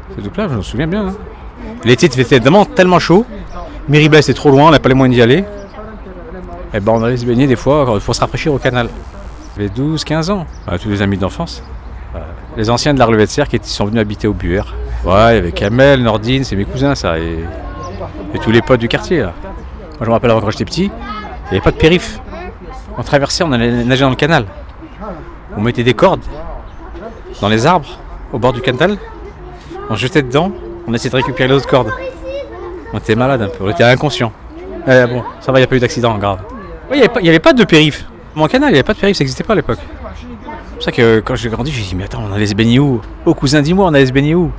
Cette eau-là, je me souviens bien. Hein. L'été, il faisait tellement chaud. Miribel, c'est trop loin, on n'a pas les moyens d'y aller. Et ben, on allait se baigner des fois pour se rafraîchir au canal. J'avais 12-15 ans. Tous les amis d'enfance. Les anciens de l'Arlevet-de-Serre qui sont venus habiter au Buer. Ouais, il y avait Kamel, Nordine, c'est mes cousins ça. Et tous les potes du quartier là. Moi je me rappelle avant quand j'étais petit, il n'y avait pas de périph'. On traversait, on allait nager dans le canal. On mettait des cordes dans les arbres, au bord du canal. On se jetait dedans, on essayait de récupérer les autres cordes. On était malade un peu, on était inconscients. Bon, ça va, il n'y a pas eu d'accident grave. Ouais, il n'y avait pas de périph'. Mon canal, il n'y avait pas de périph', ça n'existait pas à l'époque. C'est pour ça que quand j'ai grandi, j'ai dit mais attends, on allait se baigner où ? Oh cousin, dis-moi, on allait se baigner où ?